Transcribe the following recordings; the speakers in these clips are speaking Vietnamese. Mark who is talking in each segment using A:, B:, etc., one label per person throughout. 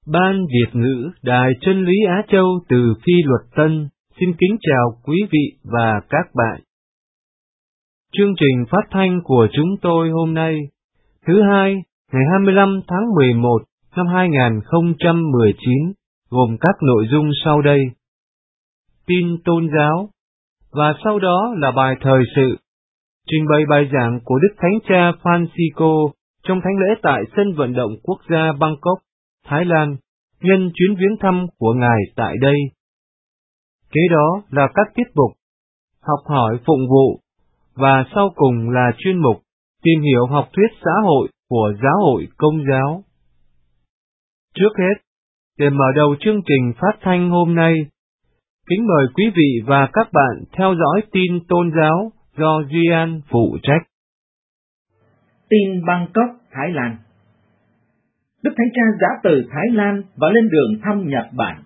A: Ban Việt ngữ Đài Chân lý Á Châu từ Phi Luật Tân xin kính chào quý vị và các bạn. Chương trình phát thanh của chúng tôi hôm nay, thứ Hai, ngày 25 tháng 11 năm 2019, gồm các nội dung sau đây. Tin tôn giáo, và sau đó là bài thời sự, trình bày bài giảng của Đức Thánh Cha Francisco trong thánh lễ tại sân vận động quốc gia Bangkok, Thái Lan, nhân chuyến viếng thăm của Ngài tại đây. Kế đó là các tiết mục, học hỏi phụng vụ, và sau cùng là chuyên mục tìm hiểu học thuyết xã hội của Giáo hội Công giáo. Trước hết, để mở đầu chương trình phát thanh hôm nay, kính mời quý vị và các bạn theo dõi tin tôn giáo do Duy An phụ trách.
B: Tin Bangkok, Thái Lan. Đức Thánh Cha giã từ Thái Lan và lên đường thăm Nhật Bản.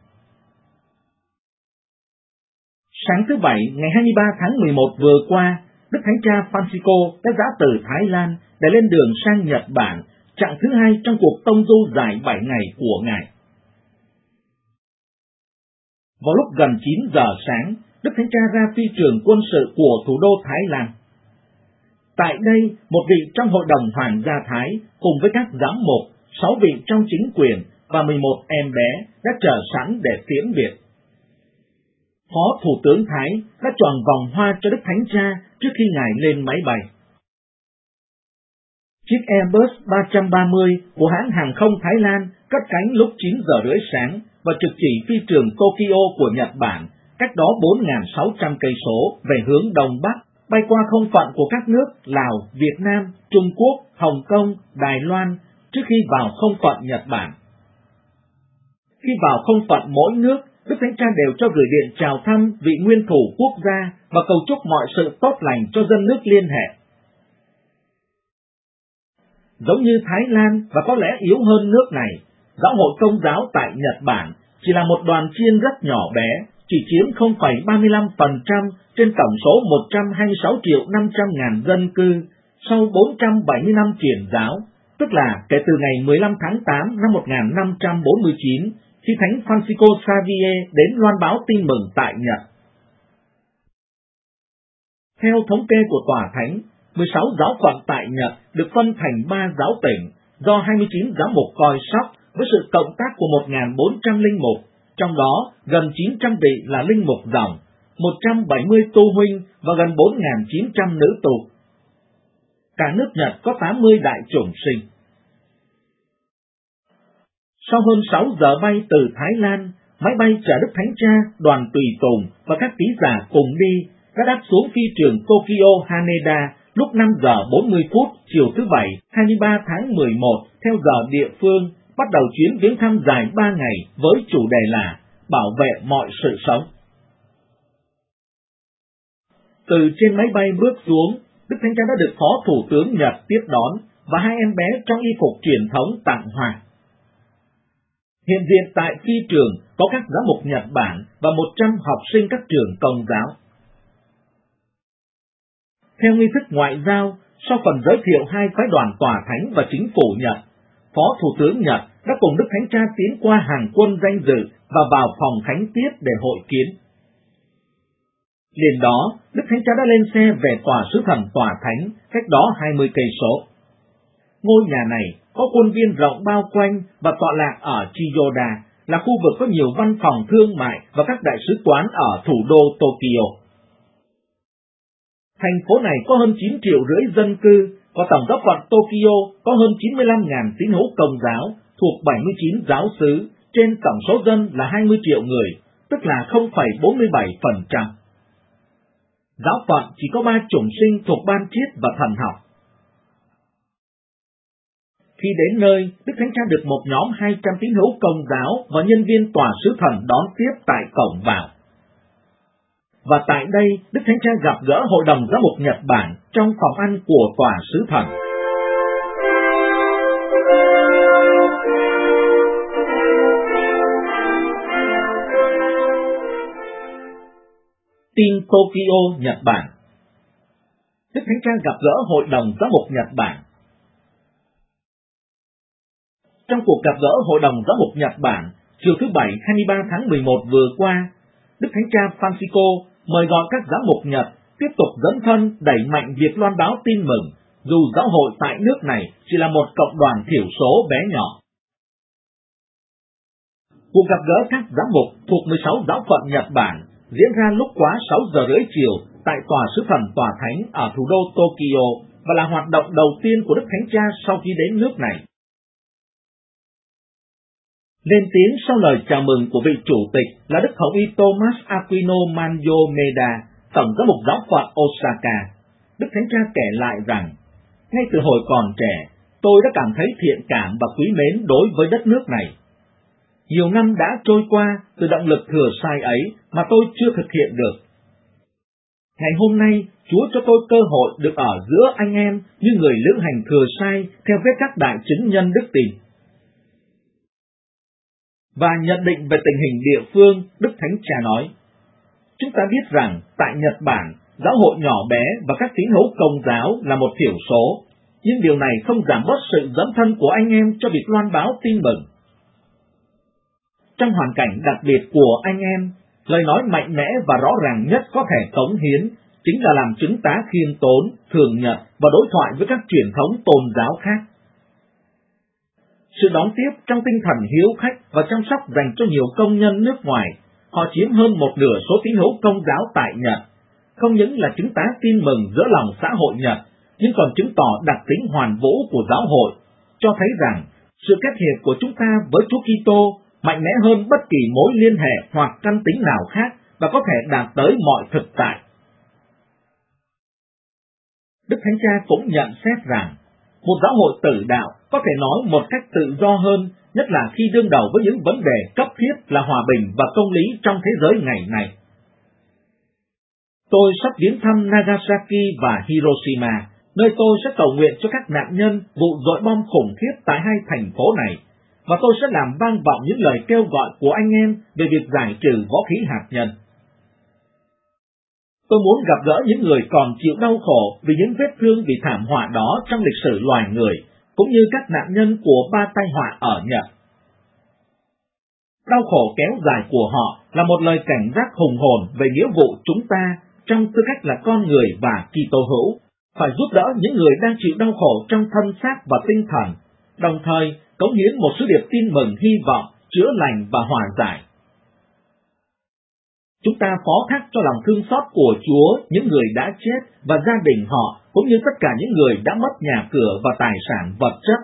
B: Sáng thứ Bảy, ngày 23 tháng 11 vừa qua, Đức Thánh Cha Francisco đã giã từ Thái Lan để lên đường sang Nhật Bản, chặng thứ hai trong cuộc tông du dài 7 ngày của Ngài. Vào lúc gần 9 giờ sáng, Đức Thánh Cha ra phi trường quân sự của thủ đô Thái Lan. Tại đây, một vị trong Hội đồng Hoàng gia Thái cùng với các giám mục, 6 vị trong chính quyền và 11 em bé đã chờ sẵn để tiễn biệt. Phó Thủ tướng Thái đã chọn vòng hoa cho Đức Thánh Cha trước khi Ngài lên máy bay. Chiếc Airbus 330 của hãng hàng không Thái Lan cất cánh lúc 9 giờ rưỡi sáng và trực chỉ phi trường Tokyo của Nhật Bản, cách đó 4.600 cây số về hướng Đông Bắc, bay qua không phận của các nước Lào, Việt Nam, Trung Quốc, Hồng Kông, Đài Loan trước khi vào không phận Nhật Bản. Khi vào không phận mỗi nước, Đức Thánh Cha đều cho gửi điện chào thăm vị nguyên thủ quốc gia và cầu chúc mọi sự tốt lành cho dân nước liên hệ. Giống như Thái Lan và có lẽ yếu hơn nước này, Giáo hội Công giáo tại Nhật Bản chỉ là một đoàn chiên rất nhỏ bé, chỉ chiếm 0,35% trên tổng số 126.500.000 dân cư sau 470 năm truyền giáo, tức là kể từ ngày 15 tháng 8 năm 1549, khi Thánh Francisco Xavier đến loan báo tin mừng tại Nhật. Theo thống kê của Tòa Thánh, 16 giáo phận tại Nhật được phân thành 3 giáo tỉnh do 29 giám mục coi sóc với sự cộng tác của 1.400 linh mục, trong đó gần 900 vị là linh mục dòng, 170 tu huynh và gần 4.900 nữ tu. Cả nước Nhật có 80 đại chủng sinh. Sau hơn 6 giờ bay từ Thái Lan, máy bay chở Đức Thánh Cha, đoàn tùy tùng và các ký giả cùng đi đã đáp xuống phi trường Tokyo Haneda lúc 5 giờ 40 phút chiều thứ Bảy 23 tháng 11 theo giờ địa phương, bắt đầu chuyến viếng thăm dài 3 ngày với chủ đề là bảo vệ mọi sự sống. Từ trên máy bay bước xuống, Đức Thánh Cha đã được Phó Thủ tướng Nhật tiếp đón và 2 em bé trong y phục truyền thống tặng hoa. Hiện diện tại phi trường có các giám mục Nhật Bản và 100 học sinh các trường Công giáo. Theo nghi thức ngoại giao, sau phần giới thiệu 2 phái đoàn Tòa Thánh và Chính phủ Nhật, Phó Thủ tướng Nhật đã cùng Đức Thánh Cha tiến qua hàng quân danh dự và vào phòng khánh tiết để hội kiến. Liền đó, Đức Thánh Cha đã lên xe về tòa sứ thần Tòa Thánh, cách đó 20 cây số. Ngôi nhà này có khuôn viên rộng bao quanh và tọa lạc ở Chiyoda, là khu vực có nhiều văn phòng thương mại và các đại sứ quán ở thủ đô Tokyo. Thành phố này có hơn 9,5 triệu dân cư, có tổng giáo phận Tokyo có hơn 95.000 tín hữu Công giáo thuộc 79 giáo xứ, trên tổng số dân là 20 triệu người, tức là 0,47%. Giáo phận chỉ có 3 chủng sinh thuộc ban triết và thần học. Khi đến nơi, Đức Thánh Cha được một nhóm 200 tín hữu Công giáo và nhân viên tòa sứ thần đón tiếp tại cổng vào. Và tại đây, Đức Thánh Cha gặp gỡ Hội đồng Giám mục Nhật Bản trong phòng ăn của tòa sứ thần. Tin Tokyo, Nhật Bản. Đức Thánh Cha gặp gỡ Hội đồng Giám mục Nhật Bản. Trong cuộc gặp gỡ Hội đồng Giáo mục Nhật Bản chiều thứ Bảy 23 tháng 11 vừa qua, Đức Thánh Cha Francisco mời gọi các giám mục Nhật tiếp tục dấn thân đẩy mạnh việc loan báo tin mừng, dù giáo hội tại nước này chỉ là một cộng đoàn thiểu số bé nhỏ. Cuộc gặp gỡ các giám mục thuộc 16 giáo phận Nhật Bản diễn ra lúc quá 6 giờ rưỡi chiều tại Tòa Sứ Thần Tòa Thánh ở thủ đô Tokyo và là hoạt động đầu tiên của Đức Thánh Cha sau khi đến nước này. Lên tiếng sau lời chào mừng của vị chủ tịch là Đức Hồng Y Thomas Aquino Manyo Meda, Tổng giám mục giáo phận Osaka. Đức Thánh Cha kể lại rằng, ngay từ hồi còn trẻ, tôi đã cảm thấy thiện cảm và quý mến đối với đất nước này. Nhiều năm đã trôi qua từ động lực thừa sai ấy mà tôi chưa thực hiện được. Ngày hôm nay, Chúa cho tôi cơ hội được ở giữa anh em như người lữ hành thừa sai theo vết các đại chứng nhân đức tin. Và nhận định về tình hình địa phương, Đức Thánh Cha nói, chúng ta biết rằng tại Nhật Bản, giáo hội nhỏ bé và các tín hữu Công giáo là một thiểu số, nhưng điều này không giảm bớt sự dấn thân của anh em cho việc loan báo tin mừng. Trong hoàn cảnh đặc biệt của anh em, lời nói mạnh mẽ và rõ ràng nhất có thể cống hiến chính là làm chứng tá khiêm tốn, thường nhật và đối thoại với các truyền thống tôn giáo khác. Sự đón tiếp trong tinh thần hiếu khách và chăm sóc dành cho nhiều công nhân nước ngoài, họ chiếm hơn một nửa số tín hữu Công giáo tại Nhật, không những là chứng tá tin mừng giữa lòng xã hội Nhật, nhưng còn chứng tỏ đặc tính hoàn vũ của giáo hội, cho thấy rằng sự kết hiệp của chúng ta với Chúa Kitô mạnh mẽ hơn bất kỳ mối liên hệ hoặc căn tính nào khác và có thể đạt tới mọi thực tại. Đức Thánh Cha cũng nhận xét rằng, một giáo hội tử đạo có thể nói một cách tự do hơn, nhất là khi đương đầu với những vấn đề cấp thiết là hòa bình và công lý trong thế giới ngày này. Tôi sắp viếng thăm Nagasaki và Hiroshima, nơi tôi sẽ cầu nguyện cho các nạn nhân vụ dội bom khủng khiếp tại hai thành phố này, và tôi sẽ làm vang vọng những lời kêu gọi của anh em về việc giải trừ võ khí hạt nhân. Tôi muốn gặp gỡ những người còn chịu đau khổ vì những vết thương vì thảm họa đó trong lịch sử loài người, cũng như các nạn nhân của ba tai họa ở Nhật. Đau khổ kéo dài của họ là một lời cảnh giác hùng hồn về nghĩa vụ chúng ta trong tư cách là con người và Kitô hữu, phải giúp đỡ những người đang chịu đau khổ trong thân xác và tinh thần, đồng thời cống hiến một sứ điệp tin mừng hy vọng, chữa lành và hòa giải. Chúng ta phó thác cho lòng thương xót của Chúa những người đã chết và gia đình họ, cũng như tất cả những người đã mất nhà cửa và tài sản vật chất.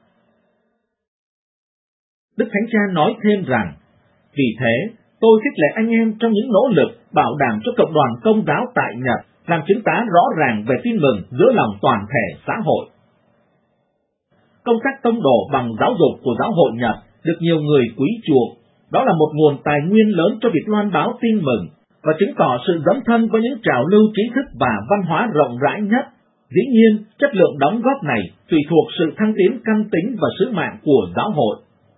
B: Đức Thánh Cha nói thêm rằng, vì thế, tôi khích lệ anh em trong những nỗ lực bảo đảm cho cộng đoàn Công giáo tại Nhật làm chứng tá rõ ràng về tin mừng giữa lòng toàn thể xã hội. Công tác tông đồ bằng giáo dục của giáo hội Nhật được nhiều người quý chuộng. Đó là một nguồn tài nguyên lớn cho việc loan báo tin mừng và chứng tỏ sự dấn thân với những trào lưu trí thức và văn hóa rộng rãi nhất. Dĩ nhiên, chất lượng đóng góp này tùy thuộc sự thăng tiến căn tính và sứ mạng của giáo hội.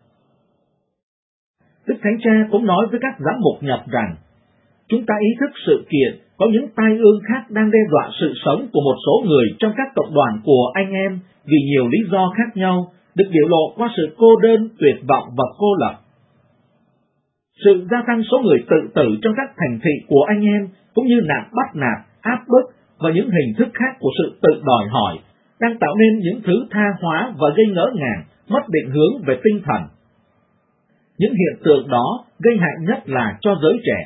B: Đức Thánh Cha cũng nói với các giám mục Nhật rằng, chúng ta ý thức sự kiện có những tai ương khác đang đe dọa sự sống của một số người trong các cộng đoàn của anh em vì nhiều lý do khác nhau, được biểu lộ qua sự cô đơn, tuyệt vọng và cô lập. Sự gia tăng số người tự tử trong các thành thị của anh em, cũng như nạn bắt nạt, áp bức và những hình thức khác của sự tự đòi hỏi, đang tạo nên những thứ tha hóa và gây ngỡ ngàng, mất định hướng về tinh thần. Những hiện tượng đó gây hại nhất là cho giới trẻ.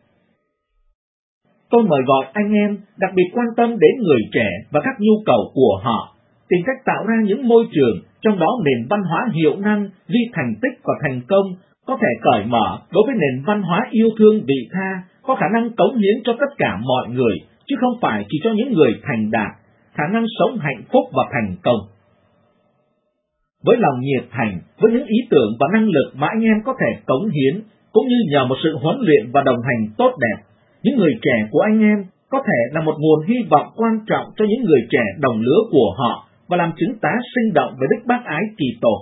B: Tôi mời gọi anh em đặc biệt quan tâm đến người trẻ và các nhu cầu của họ, tìm cách tạo ra những môi trường trong đó nền văn hóa hiệu năng, duy thành tích và thành công có thể cởi mở đối với nền văn hóa yêu thương vị tha, có khả năng cống hiến cho tất cả mọi người, chứ không phải chỉ cho những người thành đạt, khả năng sống hạnh phúc và thành công. Với lòng nhiệt thành, với những ý tưởng và năng lực mà anh em có thể cống hiến, cũng như nhờ một sự huấn luyện và đồng hành tốt đẹp, những người trẻ của anh em có thể là một nguồn hy vọng quan trọng cho những người trẻ đồng lứa của họ và làm chứng tá sinh động về đức bác ái Kitô.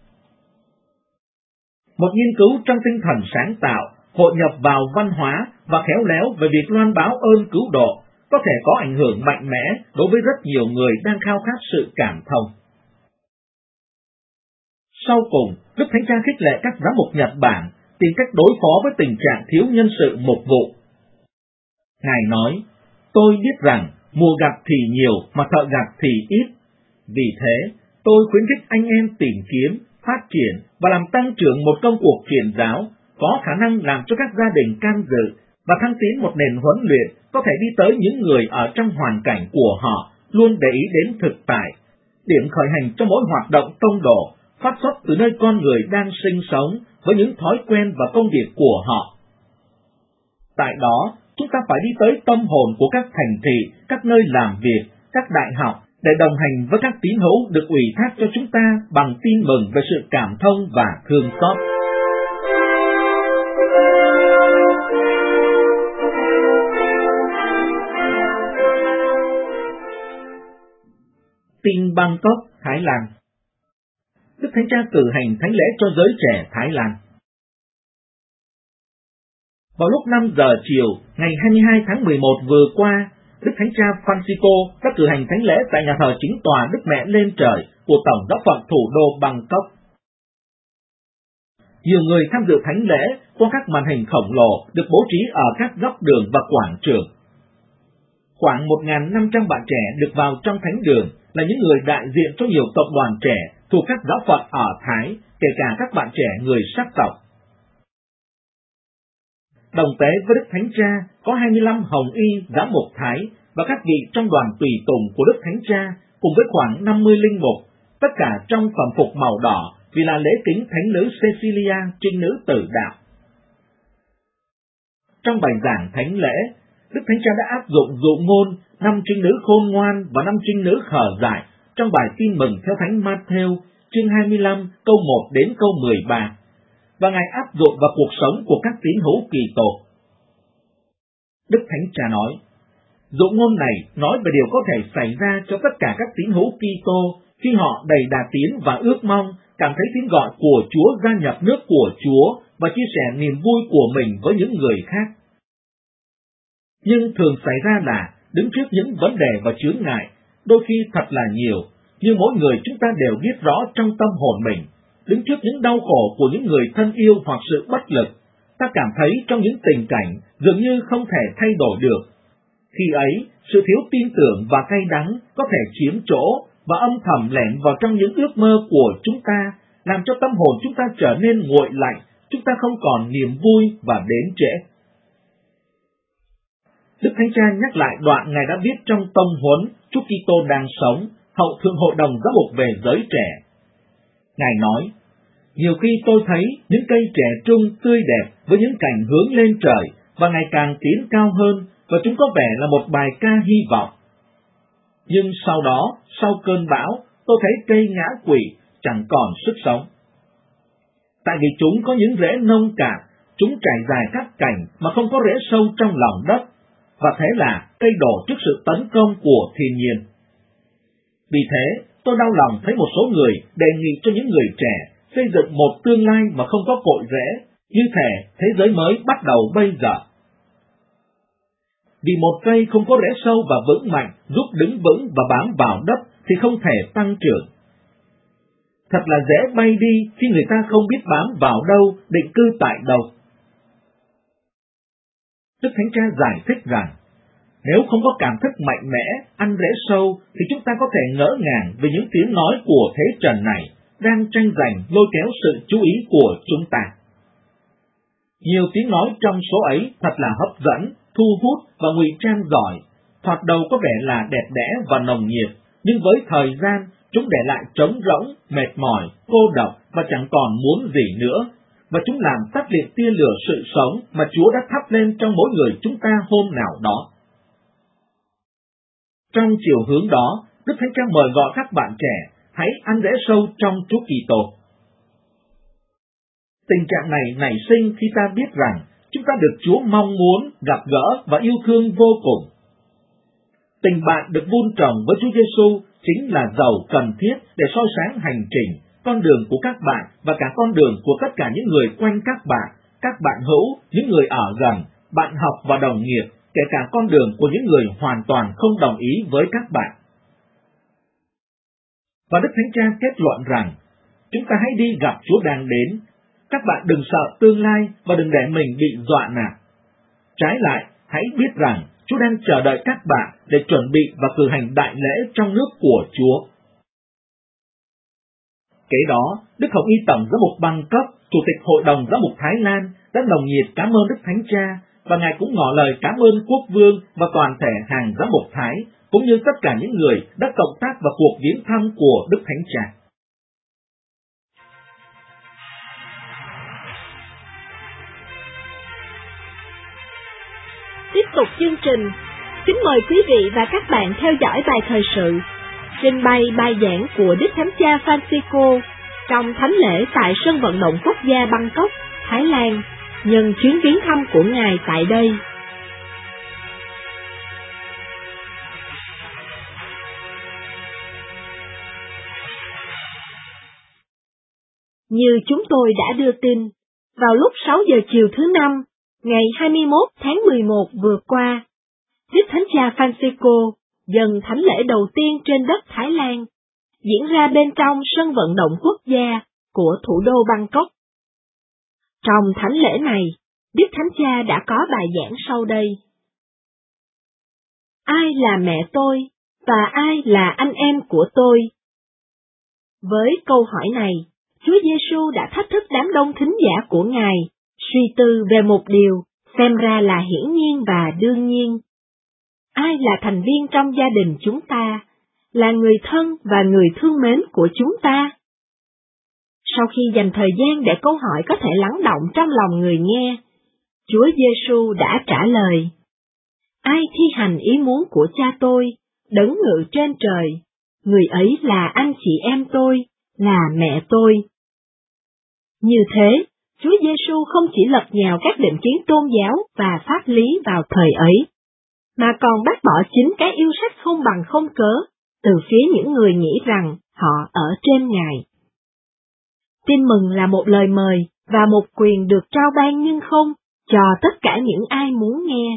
B: Một nghiên cứu trong tinh thần sáng tạo, hội nhập vào văn hóa và khéo léo về việc loan báo ơn cứu độ có thể có ảnh hưởng mạnh mẽ đối với rất nhiều người đang khao khát sự cảm thông. Sau cùng, Đức Thánh Cha khích lệ các giám mục Nhật Bản tìm cách đối phó với tình trạng thiếu nhân sự mục vụ. Ngài nói, tôi biết rằng mùa gặt thì nhiều mà thợ gặt thì ít. Vì thế, tôi khuyến khích anh em tìm kiếm, phát triển và làm tăng trưởng một công cuộc truyền giáo có khả năng làm cho các gia đình can dự và thăng tiến một nền huấn luyện có thể đi tới những người ở trong hoàn cảnh của họ luôn để ý đến thực tại, điểm khởi hành cho mỗi hoạt động tông đồ phát xuất từ nơi con người đang sinh sống với những thói quen và công việc của họ. Tại đó, chúng ta phải đi tới tâm hồn của các thành thị, các nơi làm việc, các đại học để đồng hành với các tín hữu được ủy thác cho chúng ta bằng tin mừng về sự cảm thông và thương xót. Tin Bangkok, Thái Lan. Đức Thánh Cha cử hành thánh lễ cho giới trẻ Thái Lan. Vào lúc 5 giờ chiều, ngày 22 tháng 11 vừa qua, Đức Thánh Cha Francisco đã cử hành thánh lễ tại nhà thờ chính tòa Đức Mẹ Lên Trời của Tổng giáo phận thủ đô Bangkok. Nhiều người tham dự thánh lễ qua các màn hình khổng lồ được bố trí ở các góc đường và quảng trường. Khoảng 1.500 bạn trẻ được vào trong thánh đường là những người đại diện cho nhiều cộng đoàn trẻ thuộc các giáo phận ở Thái, kể cả các bạn trẻ người sắc tộc. Đồng tế với Đức Thánh Cha có 25 hồng y giám mục Thái và các vị trong đoàn tùy tùng của Đức Thánh Cha cùng với khoảng 50 linh mục, tất cả trong phẩm phục màu đỏ vì là lễ kính Thánh nữ Cecilia, trinh nữ tử đạo. Trong bài giảng thánh lễ, Đức Thánh Cha đã áp dụng dụ ngôn 5 trinh nữ khôn ngoan và 5 trinh nữ khờ dại trong bài tin mừng theo Thánh Matthew, chương 25, câu 1 đến câu 13. Và Ngài áp dụng vào cuộc sống của các tín hữu Kỳ Tô. Đức Thánh Cha nói, dụ ngôn này nói về điều có thể xảy ra cho tất cả các tín hữu Kỳ Tô khi họ đầy đà tiến và ước mong cảm thấy tiếng gọi của Chúa gia nhập nước của Chúa và chia sẻ niềm vui của mình với những người khác. Nhưng thường xảy ra là đứng trước những vấn đề và chướng ngại, đôi khi thật là nhiều, như mỗi người chúng ta đều biết rõ trong tâm hồn mình. Đứng trước những đau khổ của những người thân yêu hoặc sự bất lực, ta cảm thấy trong những tình cảnh dường như không thể thay đổi được. Khi ấy, sự thiếu tin tưởng và cay đắng có thể chiếm chỗ và âm thầm lẻn vào trong những ước mơ của chúng ta, làm cho tâm hồn chúng ta trở nên nguội lạnh, chúng ta không còn niềm vui và đến trễ. Đức Thánh Cha nhắc lại đoạn Ngài đã viết trong tông huấn Chúa Kitô đang sống, hậu thượng hội đồng giám mục về giới trẻ. Ngài nói, nhiều khi tôi thấy những cây trẻ trung tươi đẹp với những cành hướng lên trời và ngày càng tiến cao hơn, và chúng có vẻ là một bài ca hy vọng. Nhưng sau đó, sau cơn bão, tôi thấy cây ngã quỵ, chẳng còn sức sống. Tại vì chúng có những rễ nông cạn, chúng trải dài các cành mà không có rễ sâu trong lòng đất, và thế là cây đổ trước sự tấn công của thiên nhiên. Vì thế, tôi đau lòng thấy một số người đề nghị cho những người trẻ xây dựng một tương lai mà không có cội rễ, như thể thế giới mới bắt đầu bây giờ. Vì một cây không có rễ sâu và vững mạnh giúp đứng vững và bám vào đất thì không thể tăng trưởng. Thật là dễ bay đi khi người ta không biết bám vào đâu, định cư tại đâu. Đức Thánh Cha giải thích rằng, nếu không có cảm thức mạnh mẽ, ăn rễ sâu, thì chúng ta có thể ngỡ ngàng về những tiếng nói của thế trần này đang tranh giành lôi kéo sự chú ý của chúng ta. Nhiều tiếng nói trong số ấy thật là hấp dẫn, thu hút và ngụy trang giỏi, thoạt đầu có vẻ là đẹp đẽ và nồng nhiệt, nhưng với thời gian, chúng để lại trống rỗng, mệt mỏi, cô độc và chẳng còn muốn gì nữa, và chúng làm tắt liệt tia lửa sự sống mà Chúa đã thắp lên trong mỗi người chúng ta hôm nào đó. Trong chiều hướng đó, Đức Thánh Cha mời gọi các bạn trẻ hãy ăn rễ sâu trong Chúa Kitô. Tình trạng này nảy sinh khi ta biết rằng chúng ta được Chúa mong muốn gặp gỡ và yêu thương vô cùng. Tình bạn được vun trồng với Chúa Giêsu chính là dầu cần thiết để soi sáng hành trình, con đường của các bạn và cả con đường của tất cả những người quanh các bạn hữu, những người ở gần, bạn học và đồng nghiệp, kể cả con đường của những người hoàn toàn không đồng ý với các bạn. Và Đức Thánh Cha kết luận rằng, chúng ta hãy đi gặp Chúa đang đến. Các bạn đừng sợ tương lai và đừng để mình bị dọa nạt. Trái lại, hãy biết rằng Chúa đang chờ đợi các bạn để chuẩn bị và cử hành đại lễ trong nước của Chúa. Kế đó, Đức Hồng Y Tổng giám mục Bangkok, Chủ tịch Hội đồng Giám mục Thái Lan đã nồng nhiệt cảm ơn Đức Thánh Cha, và Ngài cũng ngỏ lời cảm ơn Quốc vương và toàn thể hàng giám mục Thái, cũng như tất cả những người đã cộng tác vào cuộc viếng thăm của Đức Thánh Cha.
C: Tiếp tục chương trình, kính mời quý vị và các bạn theo dõi bài thời sự trình bày bài giảng của Đức Thánh Cha Francisco trong thánh lễ tại sân vận động quốc gia Bangkok, Thái Lan, nhân chuyến viếng thăm của Ngài tại đây. Như chúng tôi đã đưa tin, vào lúc 6 giờ chiều thứ Năm, ngày 21 tháng 11 vừa qua, Đức Thánh Cha Francisco dâng thánh lễ đầu tiên trên đất Thái Lan, diễn ra bên trong sân vận động quốc gia của thủ đô Bangkok. Trong thánh lễ này, Đức Thánh Cha đã có bài giảng sau đây. Ai là mẹ tôi và ai là anh em của tôi? Với câu hỏi này, Chúa Giêsu đã thách thức đám đông thính giả của Ngài suy tư về một điều xem ra là hiển nhiên và đương nhiên. Ai là thành viên trong gia đình chúng ta, là người thân và người thương mến của chúng ta? Sau khi dành thời gian để câu hỏi có thể lắng động trong lòng người nghe, Chúa Giêsu đã trả lời: Ai thi hành ý muốn của Cha tôi, đấng ngự trên trời, người ấy là anh chị em tôi, là mẹ tôi. Như thế, Chúa Giêsu không chỉ lật nhào các định kiến tôn giáo và pháp lý vào thời ấy, mà còn bác bỏ chính cái yêu sách không bằng không cớ từ phía những người nghĩ rằng họ ở trên Ngài. Tin mừng là một lời mời và một quyền được trao ban nhưng không cho tất cả những ai muốn nghe.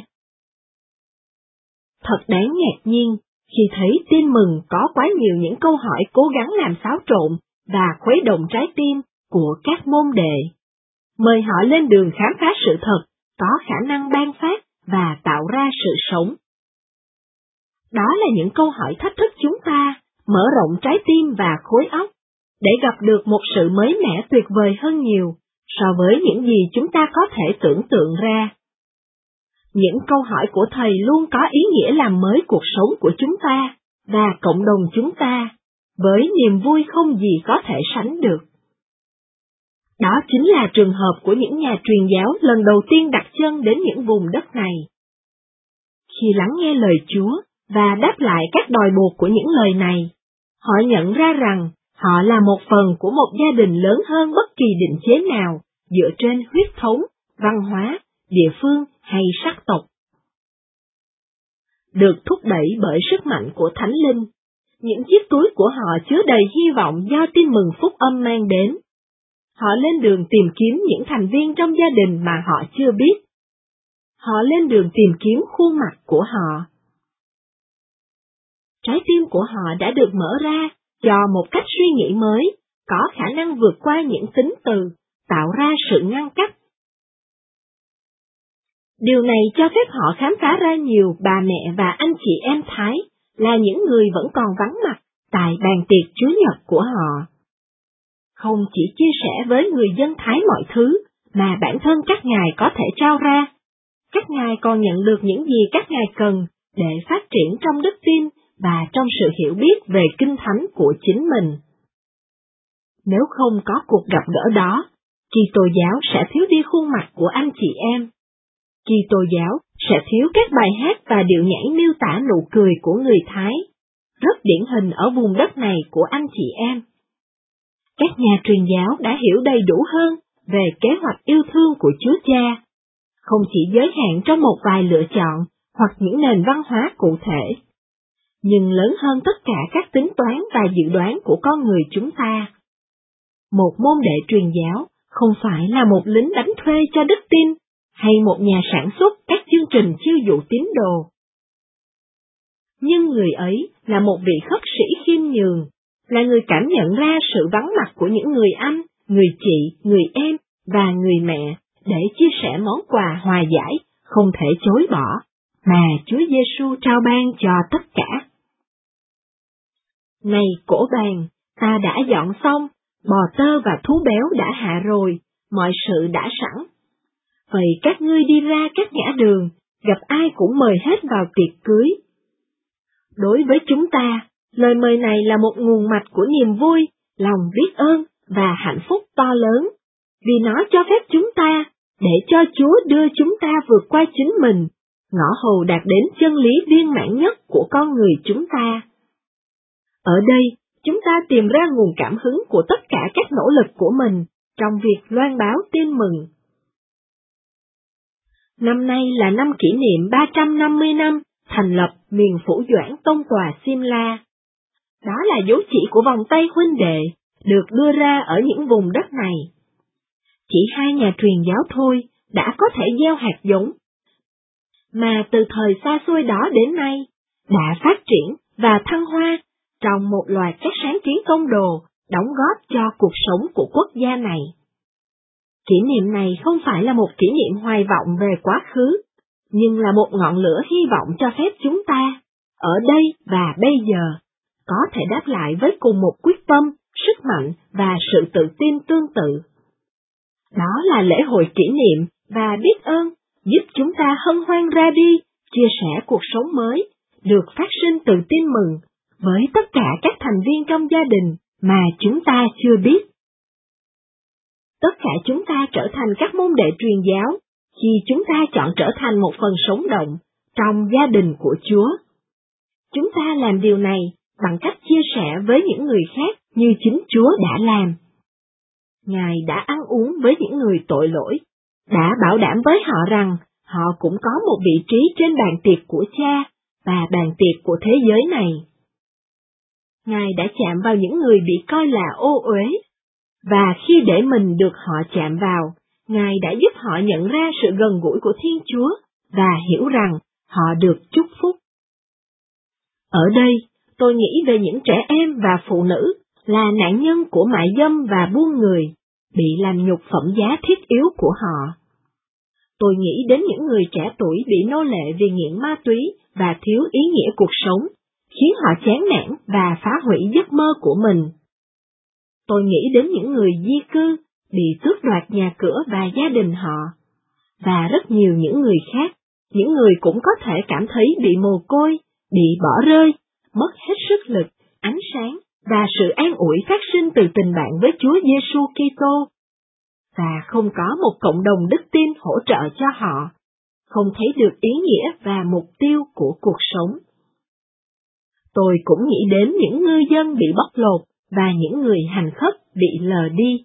C: Thật đáng ngạc nhiên khi thấy tin mừng có quá nhiều những câu hỏi cố gắng làm xáo trộn và khuấy động trái tim của các môn đệ. Mời họ lên đường khám phá sự thật, có khả năng ban phát và tạo ra sự sống. Đó là những câu hỏi thách thức chúng ta, mở rộng trái tim và khối óc, để gặp được một sự mới mẻ tuyệt vời hơn nhiều so với những gì chúng ta có thể tưởng tượng ra. Những câu hỏi của Thầy luôn có ý nghĩa làm mới cuộc sống của chúng ta và cộng đồng chúng ta, với niềm vui không gì có thể sánh được. Đó chính là trường hợp của những nhà truyền giáo lần đầu tiên đặt chân đến những vùng đất này. Khi lắng nghe lời Chúa và đáp lại các đòi buộc của những lời này, họ nhận ra rằng họ là một phần của một gia đình lớn hơn bất kỳ định chế nào dựa trên huyết thống, văn hóa, địa phương hay sắc tộc. Được thúc đẩy bởi sức mạnh của Thánh Linh, những chiếc túi của họ chứa đầy hy vọng do tin mừng phúc âm mang đến. Họ lên đường tìm kiếm những thành viên trong gia đình mà họ chưa biết. Họ lên đường tìm kiếm khuôn mặt của họ. Trái tim của họ đã được mở ra cho một cách suy nghĩ mới, có khả năng vượt qua những tính từ, tạo ra sự ngăn cách. Điều này cho phép họ khám phá ra nhiều bà mẹ và anh chị em Thái là những người vẫn còn vắng mặt tại bàn tiệc Chúa Nhật của họ. Không chỉ chia sẻ với người dân Thái mọi thứ mà bản thân các ngài có thể trao ra, các ngài còn nhận được những gì các ngài cần để phát triển trong đức tin và trong sự hiểu biết về Kinh Thánh của chính mình. Nếu không có cuộc gặp gỡ đó, Kitô giáo sẽ thiếu đi khuôn mặt của anh chị em. Kitô giáo sẽ thiếu các bài hát và điệu nhảy miêu tả nụ cười của người Thái, rất điển hình ở vùng đất này của anh chị em. Các nhà truyền giáo đã hiểu đầy đủ hơn về kế hoạch yêu thương của Chúa Cha, không chỉ giới hạn trong một vài lựa chọn hoặc những nền văn hóa cụ thể, nhưng lớn hơn tất cả các tính toán và dự đoán của con người chúng ta. Một môn đệ truyền giáo không phải là một lính đánh thuê cho đức tin, hay một nhà sản xuất các chương trình chiêu dụ tín đồ. Nhưng người ấy là một vị khất sĩ khiêm nhường, là người cảm nhận ra sự vắng mặt của những người anh, người chị, người em và người mẹ để chia sẻ món quà hòa giải không thể chối bỏ mà Chúa Giêsu trao ban cho tất cả. Này cỗ bàn, ta đã dọn xong, bò tơ và thú béo đã hạ rồi, mọi sự đã sẵn. Vậy các ngươi đi ra các ngã đường, gặp ai cũng mời hết vào tiệc cưới. Đối với chúng ta, lời mời này là một nguồn mạch của niềm vui, lòng biết ơn và hạnh phúc to lớn, vì nó cho phép chúng ta, để cho Chúa đưa chúng ta vượt qua chính mình, ngõ hầu đạt đến chân lý viên mãn nhất của con người chúng ta. Ở đây, chúng ta tìm ra nguồn cảm hứng của tất cả các nỗ lực của mình trong việc loan báo tin mừng. Năm nay là năm kỷ niệm 350 năm thành lập miền Phủ Doãn Tông Tòa Simla. Đó là dấu chỉ của vòng tay huynh đệ, được đưa ra ở những vùng đất này. Chỉ 2 nhà truyền giáo thôi đã có thể gieo hạt giống, mà từ thời xa xôi đó đến nay, đã phát triển và thăng hoa trong một loạt các sáng kiến công đồ, đóng góp cho cuộc sống của quốc gia này. Kỷ niệm này không phải là một kỷ niệm hoài vọng về quá khứ, nhưng là một ngọn lửa hy vọng cho phép chúng ta, ở đây và bây giờ, có thể đáp lại với cùng một quyết tâm, sức mạnh và sự tự tin tương tự. Đó là lễ hội kỷ niệm và biết ơn, giúp chúng ta hân hoan ra đi, chia sẻ cuộc sống mới, được phát sinh từ tin mừng, với tất cả các thành viên trong gia đình mà chúng ta chưa biết. Tất cả chúng ta trở thành các môn đệ truyền giáo, khi chúng ta chọn trở thành một phần sống động trong gia đình của Chúa. Chúng ta làm điều này bằng cách chia sẻ với những người khác như chính Chúa đã làm. Ngài đã ăn uống với những người tội lỗi, đã bảo đảm với họ rằng họ cũng có một vị trí trên bàn tiệc của Cha và bàn tiệc của thế giới này. Ngài đã chạm vào những người bị coi là ô uế, và khi để mình được họ chạm vào, Ngài đã giúp họ nhận ra sự gần gũi của Thiên Chúa và hiểu rằng họ được chúc phúc. Ở đây, tôi nghĩ về những trẻ em và phụ nữ là nạn nhân của mại dâm và buôn người, bị làm nhục phẩm giá thiết yếu của họ. Tôi nghĩ đến những người trẻ tuổi bị nô lệ vì nghiện ma túy và thiếu ý nghĩa cuộc sống, khiến họ chán nản và phá hủy giấc mơ của mình. Tôi nghĩ đến những người di cư, bị tước đoạt nhà cửa và gia đình họ, và rất nhiều những người khác, những người cũng có thể cảm thấy bị mồ côi, bị bỏ rơi, mất hết sức lực, ánh sáng và sự an ủi phát sinh từ tình bạn với Chúa Giêsu Kitô, và không có một cộng đồng đức tin hỗ trợ cho họ, không thấy được ý nghĩa và mục tiêu của cuộc sống. Tôi cũng nghĩ đến những ngư dân bị bóc lột và những người hành khất bị lờ đi.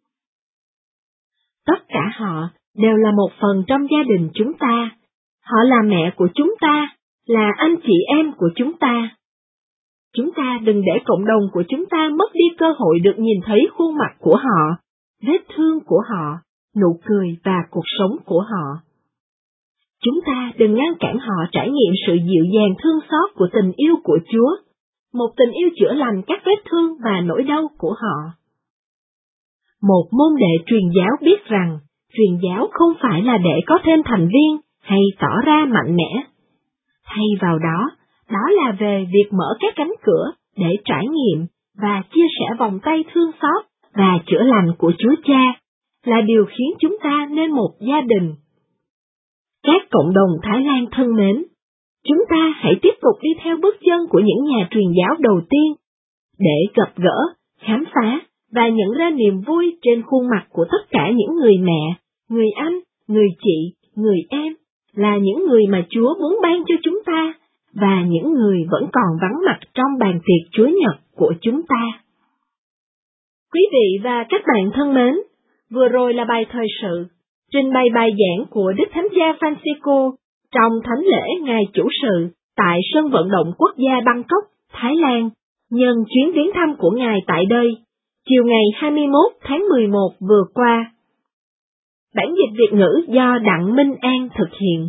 C: Tất cả họ đều là một phần trong gia đình chúng ta. Họ là mẹ của chúng ta, là anh chị em của chúng ta. Chúng ta đừng để cộng đồng của chúng ta mất đi cơ hội được nhìn thấy khuôn mặt của họ, vết thương của họ, nụ cười và cuộc sống của họ. Chúng ta đừng ngăn cản họ trải nghiệm sự dịu dàng thương xót của tình yêu của Chúa, một tình yêu chữa lành các vết thương và nỗi đau của họ. Một môn đệ truyền giáo biết rằng, truyền giáo không phải là để có thêm thành viên hay tỏ ra mạnh mẽ. Thay vào đó, đó là về việc mở các cánh cửa để trải nghiệm và chia sẻ vòng tay thương xót và chữa lành của Chúa Cha, là điều khiến chúng ta nên một gia đình. Các cộng đồng Thái Lan thân mến, chúng ta hãy tiếp tục đi theo bước chân của những nhà truyền giáo đầu tiên, để gặp gỡ, khám phá và nhận ra niềm vui trên khuôn mặt của tất cả những người mẹ, người anh, người chị, người em, là những người mà Chúa muốn ban cho chúng ta, và những người vẫn còn vắng mặt trong bàn tiệc Chúa Nhật của chúng ta. Quý vị và các bạn thân mến, vừa rồi là bài thời sự, trình bày bài giảng của Đức Thánh Cha Francisco trong thánh lễ Ngày Chủ sự tại sân vận động quốc gia Bangkok, Thái Lan, nhân chuyến viếng thăm của Ngài tại đây, chiều ngày 21 tháng 11 vừa qua. Bản dịch Việt ngữ do Đặng Minh An thực hiện.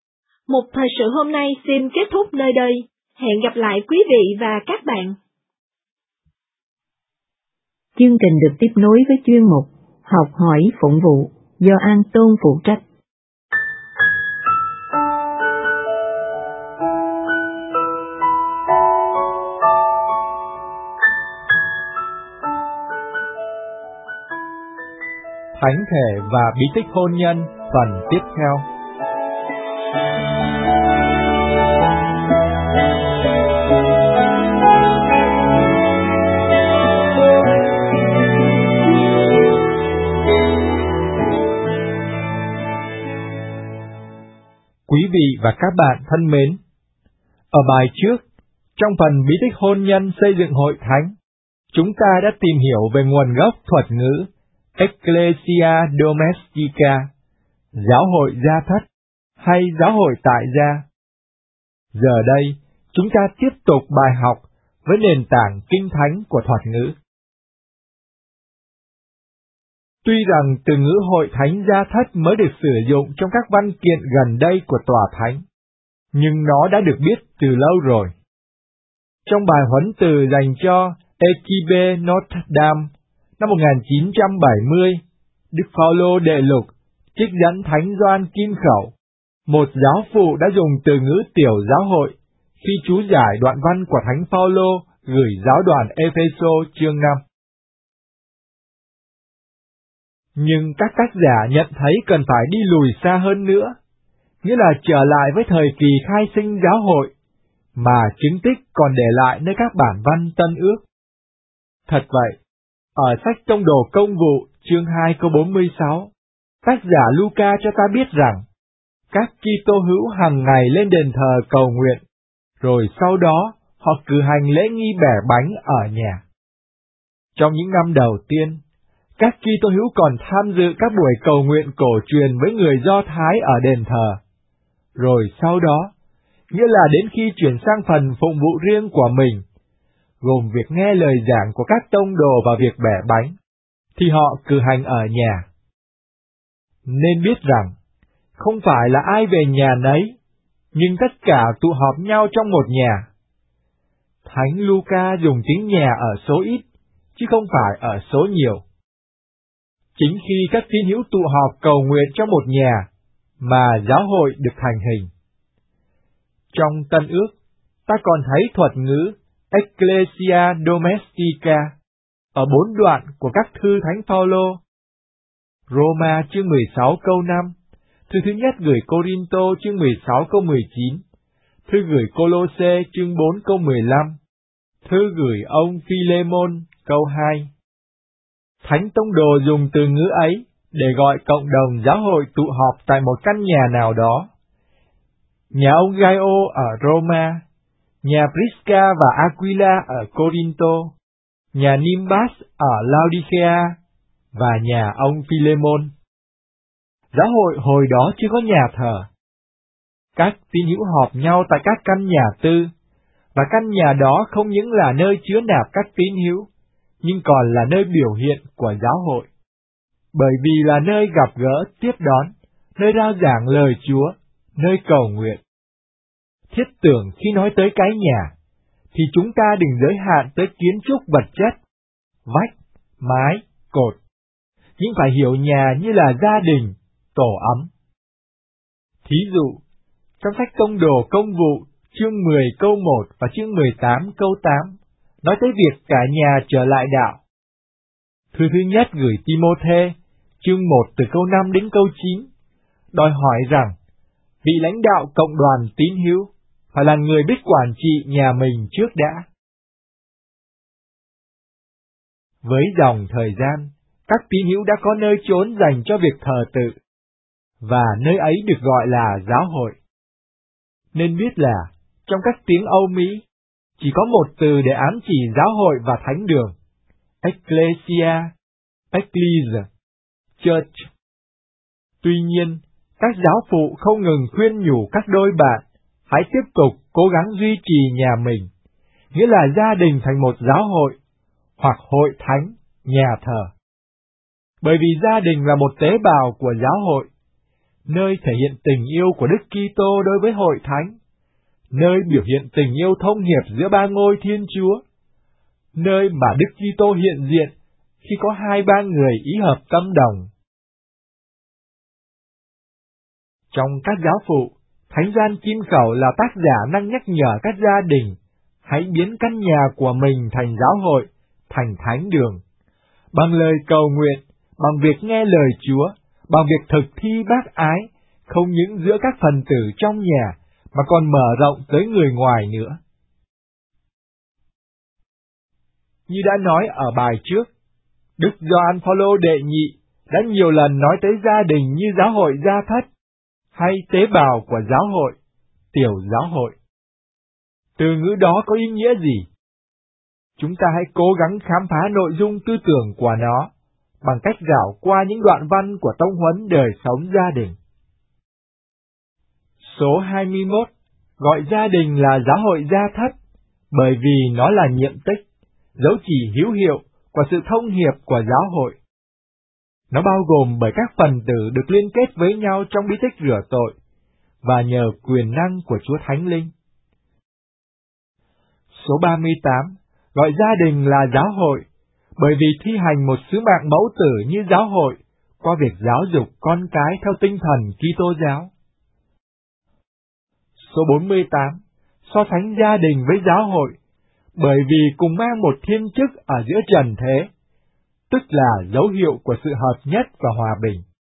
C: Một thời sự hôm nay xin kết thúc nơi đây. Hẹn gặp lại quý vị và các bạn.
D: Chương trình được tiếp nối với chuyên mục Học hỏi phụng vụ do An Tôn phụ trách.
E: Thánh thể và bí tích hôn nhân phần tiếp theo. Quý vị và các bạn thân mến, ở bài trước, trong phần bí tích hôn nhân xây dựng hội thánh, chúng ta đã tìm hiểu về nguồn gốc thuật ngữ Ecclesia Domestica, giáo hội gia thất hay giáo hội tại gia. Giờ đây, chúng ta tiếp tục bài học với nền tảng kinh thánh của thuật ngữ. Tuy rằng từ ngữ hội thánh gia thất mới được sử dụng trong các văn kiện gần đây của tòa thánh, nhưng nó đã được biết từ lâu rồi. Trong bài huấn từ dành cho Equipe Notre Dame năm 1970, Đức Phaolô Đệ Lục trích dẫn Thánh Gioan Kim Khẩu, một giáo phụ đã dùng từ ngữ tiểu giáo hội khi chú giải đoạn văn của Thánh Phaolô gửi giáo đoàn Ê-phê-sô chương 5. Nhưng các tác giả nhận thấy cần phải đi lùi xa hơn nữa, nghĩa là trở lại với thời kỳ khai sinh giáo hội, mà chứng tích còn để lại nơi các bản văn Tân Ước. Thật vậy, ở sách Tông đồ Công vụ chương 2 câu 46, tác giả Luca cho ta biết rằng, các Kitô hữu hàng ngày lên đền thờ cầu nguyện, rồi sau đó họ cử hành lễ nghi bẻ bánh ở nhà. Trong những năm đầu tiên, các Kitô hữu còn tham dự các buổi cầu nguyện cổ truyền với người Do Thái ở đền thờ. Rồi sau đó, nghĩa là đến khi chuyển sang phần phụng vụ riêng của mình, gồm việc nghe lời giảng của các tông đồ và việc bẻ bánh, thì họ cử hành ở nhà. Nên biết rằng, không phải là ai về nhà nấy, nhưng tất cả tụ họp nhau trong một nhà. Thánh Luca dùng tiếng nhà ở số ít, chứ không phải ở số nhiều. Chính khi các tín hữu tụ họp cầu nguyện trong một nhà, mà giáo hội được thành hình. Trong Tân Ước, ta còn thấy thuật ngữ Ecclesia Domestica ở 4 đoạn của các thư Thánh Phaolô. Roma chương 16 câu 5, thư thứ nhất gửi Cô-rin-tô chương 16 câu 19, thư gửi Cô-lô-sê chương 4 câu 15, thư gửi ông Phi-lê-môn câu 2. Thánh Tông đồ dùng từ ngữ ấy để gọi cộng đồng giáo hội tụ họp tại một căn nhà nào đó. Nhà ông Gaio ở Roma, nhà Prisca và Aquila ở Cô-rin-tô, nhà Nimbas ở Laodicea và nhà ông Phi-lê-môn. Giáo hội hồi đó chưa có nhà thờ. Các tín hữu họp nhau tại các căn nhà tư, và căn nhà đó không những là nơi chứa nạp các tín hữu, nhưng còn là nơi biểu hiện của giáo hội. Bởi vì là nơi gặp gỡ, tiếp đón, nơi rao giảng lời Chúa, nơi cầu nguyện. Thiết tưởng khi nói tới cái nhà, thì chúng ta đừng giới hạn tới kiến trúc vật chất, vách, mái, cột, nhưng phải hiểu nhà như là gia đình, tổ ấm. Thí dụ, trong sách Tông đồ Công vụ, chương 10 câu 1 và chương 18 câu 8, nói tới việc cả nhà trở lại đạo. Thư thứ nhất gửi Ti-mô-thê, chương 1 từ câu 5 đến câu 9, đòi hỏi rằng, vị lãnh đạo cộng đoàn tín hữu phải là người biết quản trị nhà mình trước đã. Với dòng thời gian, các tín hữu đã có nơi chốn dành cho việc thờ tự, và nơi ấy được gọi là giáo hội. Nên biết là, trong các tiếng Âu Mỹ, chỉ có một từ để ám chỉ giáo hội và thánh đường: Ecclesia, Ecclesia, Church. Tuy nhiên, các giáo phụ không ngừng khuyên nhủ các đôi bạn hãy tiếp tục cố gắng duy trì nhà mình, nghĩa là gia đình thành một giáo hội, hoặc hội thánh, nhà thờ. Bởi vì gia đình là một tế bào của giáo hội, nơi thể hiện tình yêu của Đức Kitô đối với hội thánh, nơi biểu hiện tình yêu thông hiệp giữa ba ngôi Thiên Chúa, nơi mà Đức Kitô hiện diện khi có 2-3 người ý hợp tâm đồng. Trong các giáo phụ, Thánh Gioan Kim Khẩu là tác giả năng nhắc nhở các gia đình hãy biến căn nhà của mình thành giáo hội, thành thánh đường. Bằng lời cầu nguyện, bằng việc nghe lời Chúa, bằng việc thực thi bác ái, không những giữa các phần tử trong nhà, mà còn mở rộng tới người ngoài nữa. Như đã nói ở bài trước, Đức Gioan Phaolô đệ nhị đã nhiều lần nói tới gia đình như giáo hội gia thất, hay tế bào của giáo hội, tiểu giáo hội. Từ ngữ đó có ý nghĩa gì? Chúng ta hãy cố gắng khám phá nội dung tư tưởng của nó bằng cách rảo qua những đoạn văn của tông huấn đời sống gia đình. Số 21 gọi gia đình là giáo hội gia thất bởi vì nó là nhiệm tích, dấu chỉ hữu hiệu của sự thông hiệp của giáo hội. Nó bao gồm bởi các phần tử được liên kết với nhau trong bí tích rửa tội và nhờ quyền năng của Chúa Thánh Linh. Số 38 gọi gia đình là giáo hội bởi vì thi hành một sứ mạng mẫu tử như giáo hội qua việc giáo dục con cái theo tinh thần Kitô giáo. Số 48 so sánh gia đình với giáo hội bởi vì cùng mang một thiên chức ở giữa trần thế, tức là dấu hiệu của sự hợp nhất và hòa bình.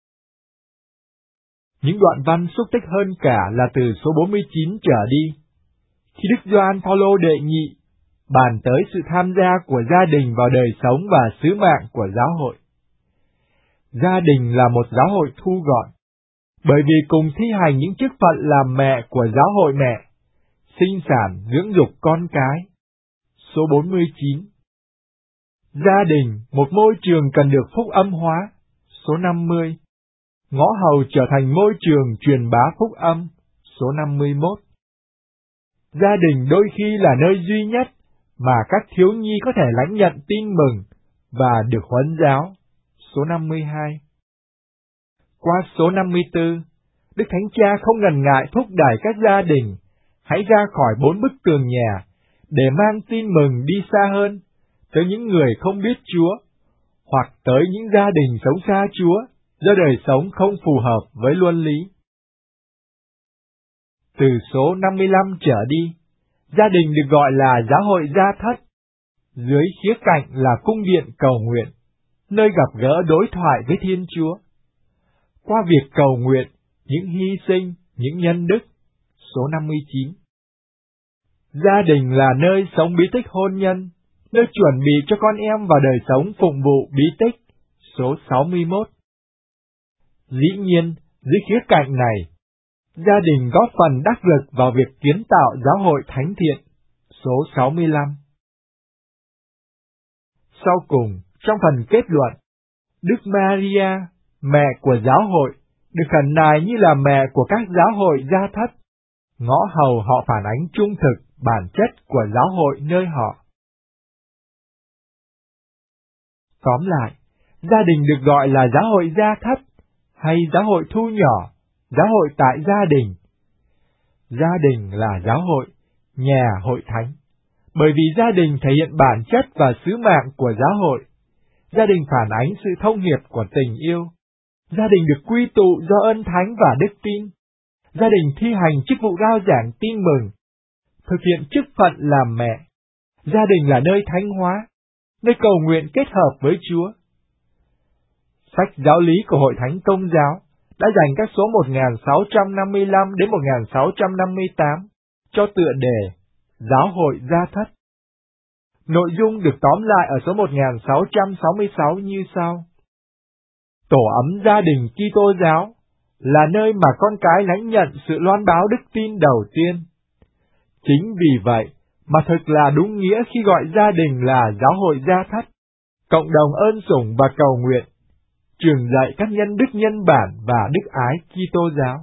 E: Những đoạn văn xúc tích hơn cả là từ số 49 trở đi, khi Đức Gioan Phaolô đệ nhị bàn tới sự tham gia của gia đình vào đời sống và sứ mạng của giáo hội. Gia đình là một giáo hội thu gọn, bởi vì cùng thi hành những chức phận làm mẹ của giáo hội mẹ, sinh sản dưỡng dục con cái. Số 49. Gia đình, một môi trường cần được phúc âm hóa. Số 50. Ngõ hầu trở thành môi trường truyền bá phúc âm. Số 51. Gia đình đôi khi là nơi duy nhất mà các thiếu nhi có thể lãnh nhận tin mừng và được huấn giáo. Số 52. Qua số 54, Đức Thánh Cha không ngần ngại thúc đẩy các gia đình hãy ra khỏi 4 bức tường nhà để mang tin mừng đi xa hơn, tới những người không biết Chúa, hoặc tới những gia đình sống xa Chúa do đời sống không phù hợp với luân lý. Từ số 55 trở đi, gia đình được gọi là giáo hội gia thất, dưới khía cạnh là cung điện cầu nguyện, nơi gặp gỡ đối thoại với Thiên Chúa. Qua việc cầu nguyện, những hy sinh, những nhân đức. Số 59. Gia đình là nơi sống bí tích hôn nhân, nơi chuẩn bị cho con em vào đời sống phụng vụ bí tích. Số 61. Dĩ nhiên, dưới khía cạnh này, gia đình góp phần đắc lực vào việc kiến tạo giáo hội thánh thiện. Số 65. Sau cùng, trong phần kết luận, Đức Maria, mẹ của giáo hội, được khẩn nài như là mẹ của các giáo hội gia thất, ngõ hầu họ phản ánh trung thực bản chất của giáo hội nơi họ. Tóm lại, gia đình được gọi là giáo hội gia thất, hay giáo hội thu nhỏ, giáo hội tại gia đình. Gia đình là giáo hội, nhà hội thánh, bởi vì gia đình thể hiện bản chất và sứ mạng của giáo hội. Gia đình phản ánh sự thông hiệp của tình yêu. Gia đình được quy tụ do ơn thánh và đức tin. Gia đình thi hành chức vụ rao giảng tin mừng, thực hiện chức phận làm mẹ. Gia đình là nơi thánh hóa, nơi cầu nguyện kết hợp với Chúa. Sách giáo lý của Hội Thánh Công giáo đã dành các số 1655 đến 1658 cho tựa đề Giáo hội gia thất. Nội dung được tóm lại ở số 1666 như sau. Tổ ấm gia đình Kitô giáo là nơi mà con cái lãnh nhận sự loan báo đức tin đầu tiên. Chính vì vậy mà thực là đúng nghĩa khi gọi gia đình là giáo hội gia thất, cộng đồng ơn sủng và cầu nguyện, truyền dạy các nhân đức nhân bản và đức ái Kitô giáo.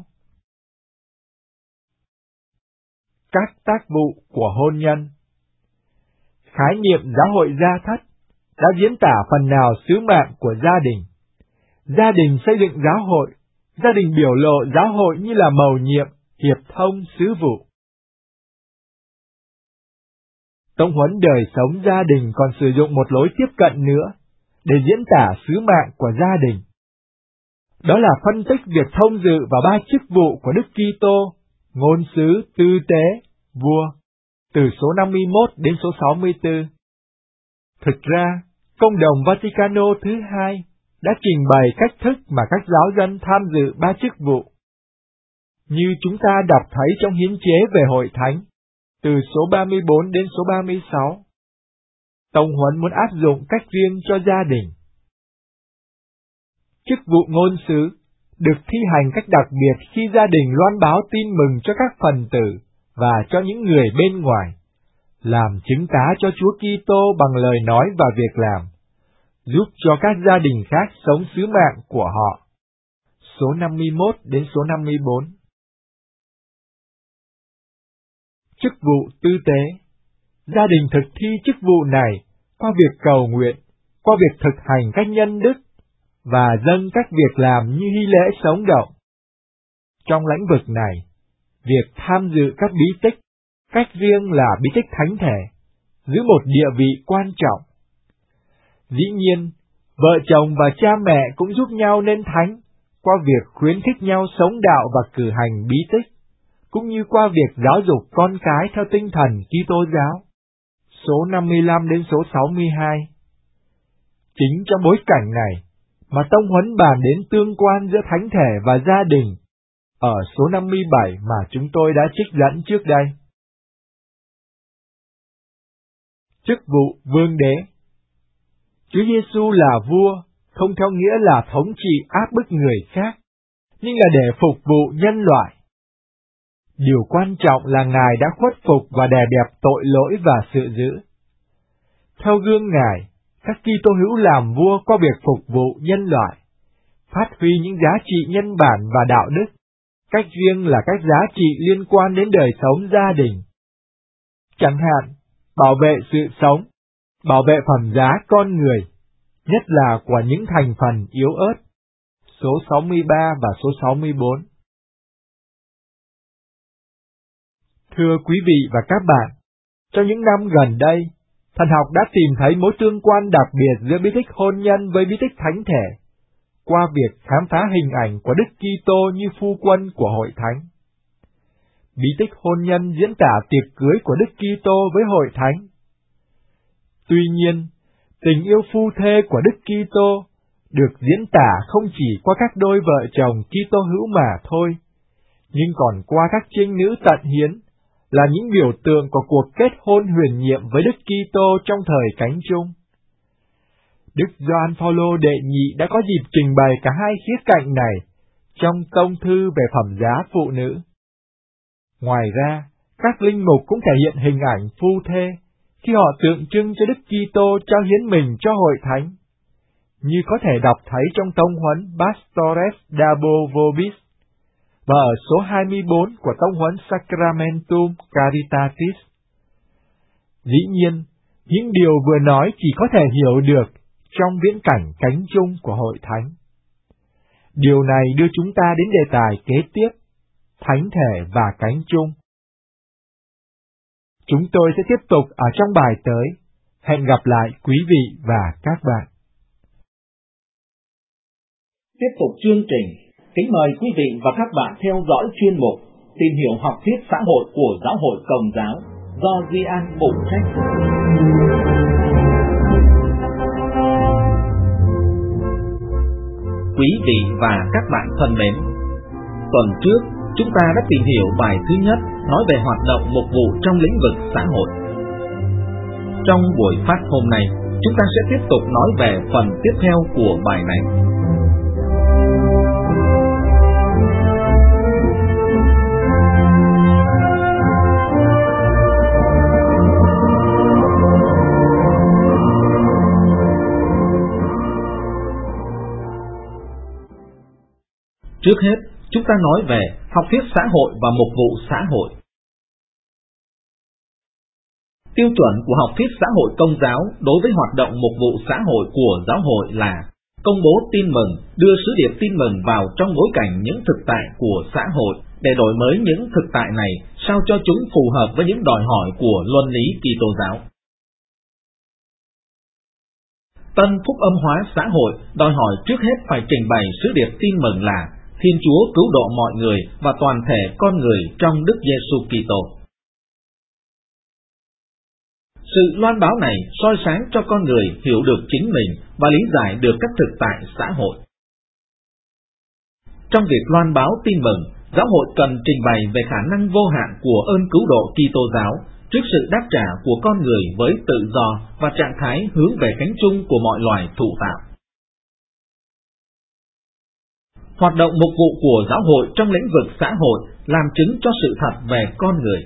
E: Các tác vụ của hôn nhân. Khái niệm giáo hội gia thất đã diễn tả phần nào sứ mạng của gia đình. Gia đình xây dựng giáo hội, gia đình biểu lộ giáo hội như là mầu nhiệm, hiệp thông sứ vụ. Tông huấn đời sống gia đình còn sử dụng một lối tiếp cận nữa, để diễn tả sứ mạng của gia đình. Đó là phân tích việc thông dự vào ba chức vụ của Đức Kitô, ngôn sứ, tư tế, vua, từ số 51 đến số 64. Thực ra, Công đồng Vaticano thứ hai đã trình bày cách thức mà các giáo dân tham dự ba chức vụ. Như chúng ta đọc thấy trong hiến chế về hội thánh, từ số 34 đến số 36. Tông huấn muốn áp dụng cách riêng cho gia đình. Chức vụ ngôn sứ được thi hành cách đặc biệt khi gia đình loan báo tin mừng cho các phần tử và cho những người bên ngoài, làm chứng tá cho Chúa Kitô bằng lời nói và việc làm, giúp cho các gia đình khác sống sứ mạng của họ. Số 51 đến số 54. Chức vụ tư tế. Gia đình thực thi chức vụ này qua việc cầu nguyện, qua việc thực hành các nhân đức, và dâng các việc làm như hy lễ sống động. Trong lĩnh vực này, việc tham dự các bí tích, cách riêng là bí tích thánh thể, giữ một địa vị quan trọng. Dĩ nhiên, vợ chồng và cha mẹ cũng giúp nhau nên thánh qua việc khuyến khích nhau sống đạo và cử hành bí tích, cũng như qua việc giáo dục con cái theo tinh thần Kitô giáo. Số 55 đến số 62. Chính trong bối cảnh này mà tông huấn bàn đến tương quan giữa thánh thể và gia đình ở số 57 mà chúng tôi đã trích dẫn trước đây. Chức vụ vương đế. Chúa Giêsu là vua, không theo nghĩa là thống trị áp bức người khác, nhưng là để phục vụ nhân loại. Điều quan trọng là Ngài đã khuất phục và đè bẹp tội lỗi và sự dữ. Theo gương Ngài, các Kitô hữu làm vua qua việc phục vụ nhân loại, phát huy những giá trị nhân bản và đạo đức, cách riêng là các giá trị liên quan đến đời sống gia đình. Chẳng hạn, bảo vệ sự sống, bảo vệ phẩm giá con người, nhất là của những thành phần yếu ớt. Số 63 và số 64. Thưa quý vị và các bạn, trong những năm gần đây, thần học đã tìm thấy mối tương quan đặc biệt giữa bí tích hôn nhân với bí tích thánh thể, qua việc khám phá hình ảnh của Đức Kitô như phu quân của hội thánh. Bí tích hôn nhân diễn tả tiệc cưới của Đức Kitô với hội thánh. Tuy nhiên, tình yêu phu thê của Đức Kitô được diễn tả không chỉ qua các đôi vợ chồng Kitô hữu mà thôi, nhưng còn qua các trinh nữ tận hiến, là những biểu tượng của cuộc kết hôn huyền nhiệm với Đức Kitô trong thời Cánh Chung. Đức Gioan Phaolô đệ nhị đã có dịp trình bày cả hai khía cạnh này trong tông thư về phẩm giá phụ nữ. Ngoài ra, các linh mục cũng thể hiện hình ảnh phu thê khi họ tượng trưng cho Đức Kitô trao hiến mình cho hội thánh, như có thể đọc thấy trong tông huấn Pastores Dabo Vobis và ở số 24 của tông huấn Sacramentum Caritatis. Dĩ nhiên, những điều vừa nói chỉ có thể hiểu được trong viễn cảnh cánh chung của hội thánh. Điều này đưa chúng ta đến đề tài kế tiếp, thánh thể và cánh chung. Chúng tôi sẽ tiếp tục ở trong bài tới. Hẹn gặp lại quý vị và các bạn.
B: Tiếp tục chương trình, kính mời quý vị và các bạn theo dõi chuyên mục Tìm hiểu học thuyết xã hội của Giáo hội Công giáo do Duy An phụ trách. Quý vị và các bạn thân mến, tuần trước chúng ta đã tìm hiểu bài thứ nhất nói về hoạt động mục vụ trong lĩnh vực xã hội. Trong buổi phát hôm nay, chúng ta sẽ tiếp tục nói về phần tiếp theo của bài này. Trước hết, chúng ta nói về học thuyết xã hội và mục vụ xã hội. Tiêu chuẩn của học thuyết xã hội Công giáo đối với hoạt động mục vụ xã hội của giáo hội là công bố tin mừng, đưa sứ điệp tin mừng vào trong bối cảnh những thực tại của xã hội để đổi mới những thực tại này sao cho chúng phù hợp với những đòi hỏi của luân lý Kitô giáo. Tân phúc âm hóa xã hội đòi hỏi trước hết phải trình bày sứ điệp tin mừng là Thiên Chúa cứu độ mọi người và toàn thể con người trong Đức Giêsu Kitô. Sự loan báo này soi sáng cho con người hiểu được chính mình và lý giải được các thực tại xã hội. Trong việc loan báo tin mừng, giáo hội cần trình bày về khả năng vô hạn của ơn cứu độ Kitô giáo trước sự đáp trả của con người với tự do và trạng thái hướng về cánh chung của mọi loài thụ tạo. Hoạt động mục vụ của giáo hội trong lĩnh vực xã hội làm chứng cho sự thật về con người.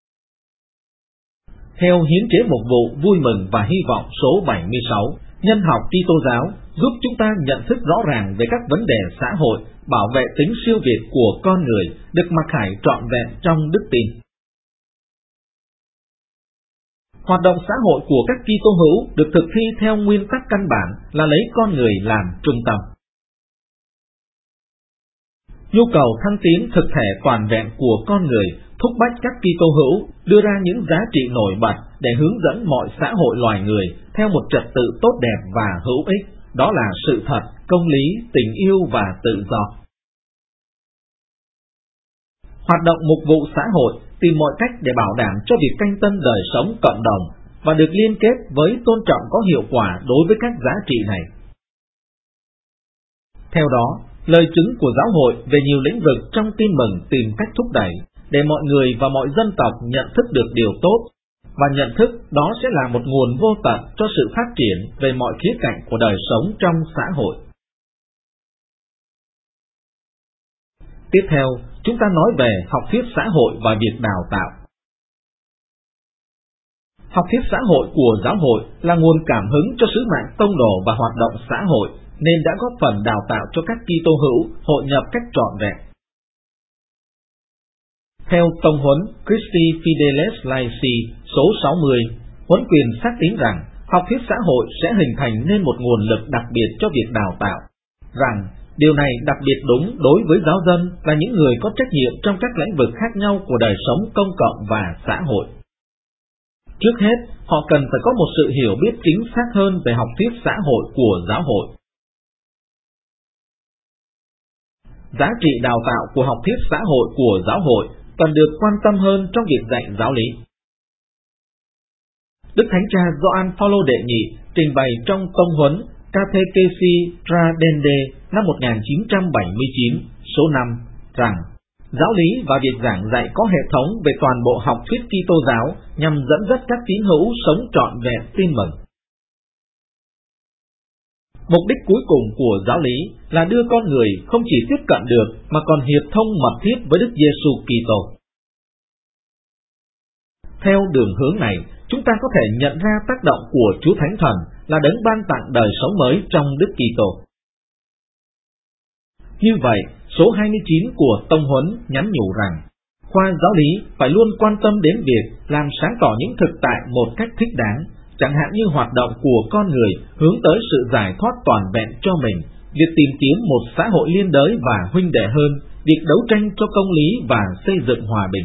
B: Theo hiến chế mục vụ vui mừng và hy vọng số 76, nhân học Kitô giáo giúp chúng ta nhận thức rõ ràng về các vấn đề xã hội, bảo vệ tính siêu việt của con người, được mặc khải trọn vẹn trong đức tin. Hoạt động xã hội của các Kitô hữu được thực thi theo nguyên tắc căn bản là lấy con người làm trung tâm. Nhu cầu thăng tiến thực thể toàn vẹn của con người thúc bách các Kitô hữu đưa ra những giá trị nổi bật để hướng dẫn mọi xã hội loài người theo một trật tự tốt đẹp và hữu ích, đó là sự thật, công lý, tình yêu và tự do. Hoạt động mục vụ xã hội tìm mọi cách để bảo đảm cho việc canh tân đời sống cộng đồng và được liên kết với tôn trọng có hiệu quả đối với các giá trị này. Theo đó, lời chứng của giáo hội về nhiều lĩnh vực trong tin mừng tìm cách thúc đẩy để mọi người và mọi dân tộc nhận thức được điều tốt, và nhận thức đó sẽ là một nguồn vô tận cho sự phát triển về mọi khía cạnh của đời sống trong xã hội. Tiếp theo, chúng ta nói về học thuyết xã hội và việc đào tạo. Học thuyết xã hội của giáo hội là nguồn cảm hứng cho sứ mạng tông đồ và hoạt động xã hội, nên đã góp phần đào tạo cho các Kitô hữu hội nhập cách trọn vẹn. Theo tông huấn Christi Fideles Laici số 60, huấn quyền xác tín rằng học thuyết xã hội sẽ hình thành nên một nguồn lực đặc biệt cho việc đào tạo, rằng điều này đặc biệt đúng đối với giáo dân là những người có trách nhiệm trong các lĩnh vực khác nhau của đời sống công cộng và xã hội. Trước hết, họ cần phải có một sự hiểu biết chính xác hơn về học thuyết xã hội của giáo hội. Giá trị đào tạo của học thuyết xã hội của giáo hội cần được quan tâm hơn trong việc dạy giáo lý. Đức Thánh Cha Gioan Phaolô đệ nhị trình bày trong tông huấn Catechesi Tradende năm 1979 số 5 rằng giáo lý và việc giảng dạy có hệ thống về toàn bộ học thuyết Kitô giáo nhằm dẫn dắt các tín hữu sống trọn vẹn tin mừng. Mục đích cuối cùng của giáo lý là đưa con người không chỉ tiếp cận được mà còn hiệp thông mật thiết với Đức Giêsu Kitô. Theo đường hướng này, chúng ta có thể nhận ra tác động của Chúa Thánh Thần là đấng ban tặng đời sống mới trong Đức Kitô. Như vậy, số 29 của tông huấn nhắn nhủ rằng khoa giáo lý phải luôn quan tâm đến việc làm sáng tỏ những thực tại một cách thích đáng, chẳng hạn như hoạt động của con người hướng tới sự giải thoát toàn vẹn cho mình, việc tìm kiếm một xã hội liên đới và huynh đệ hơn, việc đấu tranh cho công lý và xây dựng hòa bình.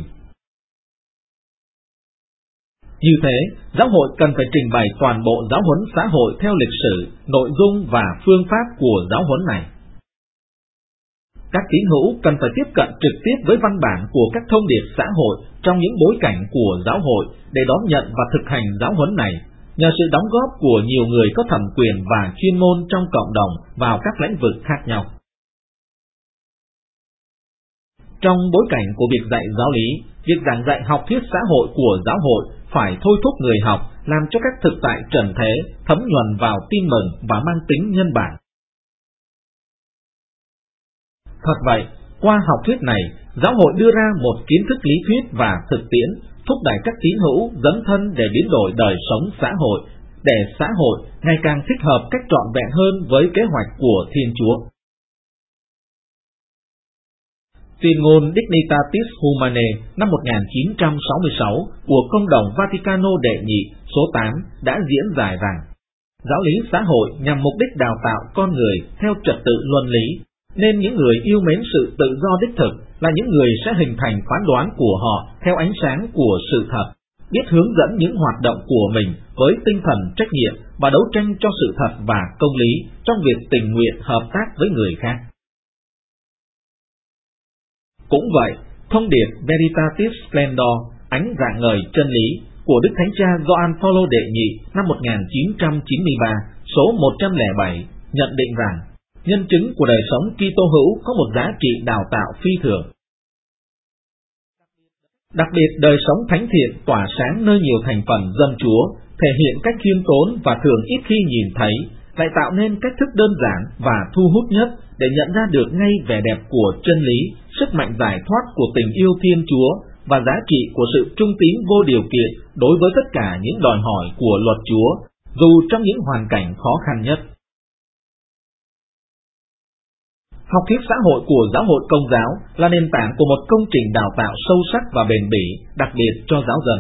B: Như thế, giáo hội cần phải trình bày toàn bộ giáo huấn xã hội theo lịch sử, nội dung và phương pháp của giáo huấn này. Các tín hữu cần phải tiếp cận trực tiếp với văn bản của các thông điệp xã hội trong những bối cảnh của giáo hội để đón nhận và thực hành giáo huấn này, nhờ sự đóng góp của nhiều người có thẩm quyền và chuyên môn trong cộng đồng vào các lĩnh vực khác nhau. Trong bối cảnh của việc dạy giáo lý, việc giảng dạy học thuyết xã hội của giáo hội phải thôi thúc người học làm cho các thực tại trần thế thấm nhuần vào tin mừng và mang tính nhân bản. Thật vậy, qua học thuyết này, giáo hội đưa ra một kiến thức lý thuyết và thực tiễn, thúc đẩy các tín hữu dấn thân để biến đổi đời sống xã hội, để xã hội ngày càng thích hợp cách trọn vẹn hơn với kế hoạch của Thiên Chúa. Tuyên ngôn Dignitatis Humanae năm 1966 của Công đồng Vaticano đệ nhị số 8 đã diễn giải rằng giáo lý xã hội nhằm mục đích đào tạo con người theo trật tự luân lý, nên những người yêu mến sự tự do đích thực là những người sẽ hình thành phán đoán của họ theo ánh sáng của sự thật, biết hướng dẫn những hoạt động của mình với tinh thần trách nhiệm và đấu tranh cho sự thật và công lý trong việc tình nguyện hợp tác với người khác. Cũng vậy, thông điệp Veritatis Splendor, ánh rạng ngời chân lý của Đức Thánh Cha Gioan Phaolô đệ nhị năm 1993, số 107, nhận định rằng nhân chứng của đời sống Kitô hữu có một giá trị đào tạo phi thường. Đặc biệt đời sống thánh thiện tỏa sáng nơi nhiều thành phần dân Chúa, thể hiện cách khiêm tốn và thường ít khi nhìn thấy, lại tạo nên cách thức đơn giản và thu hút nhất để nhận ra được ngay vẻ đẹp của chân lý, sức mạnh giải thoát của tình yêu Thiên Chúa và giá trị của sự trung tín vô điều kiện đối với tất cả những đòi hỏi của luật Chúa, dù trong những hoàn cảnh khó khăn nhất. Học thuyết xã hội của giáo hội Công giáo là nền tảng của một công trình đào tạo sâu sắc và bền bỉ, đặc biệt cho giáo dân.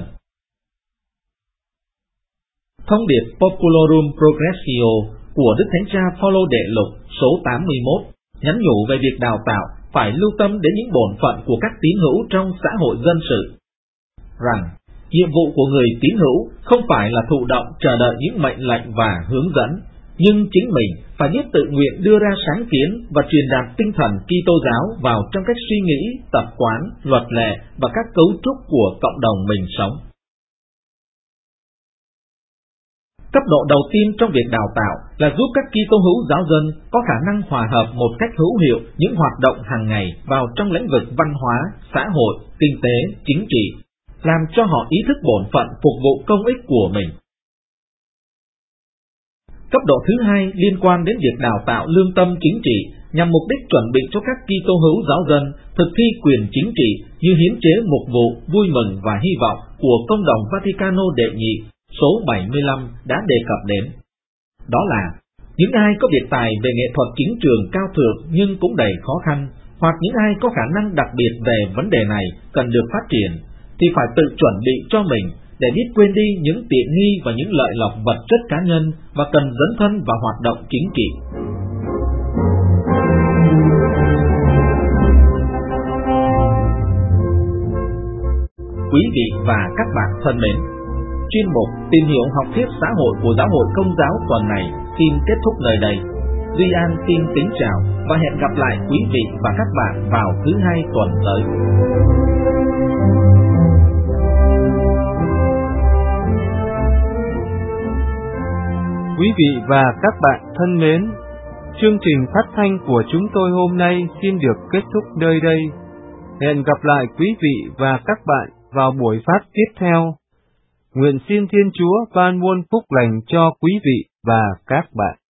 B: Thông điệp Populorum Progressio của Đức Thánh Cha Phaolô đệ lục số 81 nhắn nhủ về việc đào tạo phải lưu tâm đến những bổn phận của các tín hữu trong xã hội dân sự, rằng nhiệm vụ của người tín hữu không phải là thụ động chờ đợi những mệnh lệnh và hướng dẫn, nhưng chính mình phải biết tự nguyện đưa ra sáng kiến và truyền đạt tinh thần Kitô giáo vào trong cách suy nghĩ, tập quán, luật lệ và các cấu trúc của cộng đồng mình sống. Cấp độ đầu tiên trong việc đào tạo là giúp các Kitô hữu giáo dân có khả năng hòa hợp một cách hữu hiệu những hoạt động hàng ngày vào trong lĩnh vực văn hóa, xã hội, kinh tế, chính trị, làm cho họ ý thức bổn phận phục vụ công ích của mình. Cấp độ thứ hai liên quan đến việc đào tạo lương tâm chính trị nhằm mục đích chuẩn bị cho các Kitô hữu giáo dân thực thi quyền chính trị như hiến chế mục vụ, vui mừng và hy vọng của Công đồng Vaticano đệ nhị số 75 đã đề cập đến. Đó là những ai có biệt tài về nghệ thuật chính trường cao thượng nhưng cũng đầy khó khăn, hoặc những ai có khả năng đặc biệt về vấn đề này cần được phát triển, thì phải tự chuẩn bị cho mình để biết quên đi những tiện nghi và những lợi lộc vật chất cá nhân và cần dấn thân vào hoạt động chính trị. Quý vị và các bạn thân mến, chuyên mục Tìm hiểu học thuyết xã hội của Giáo hội Công giáo tuần này xin kết thúc nơi đây. Duy An xin kính chào và hẹn gặp lại quý vị và các bạn vào thứ Hai tuần tới.
A: Quý vị và các bạn thân mến, chương trình phát thanh của chúng tôi hôm nay xin được kết thúc nơi đây. Hẹn gặp lại quý vị và các bạn vào buổi phát tiếp theo. Nguyện xin Thiên Chúa ban muôn phúc lành cho quý vị và các bạn.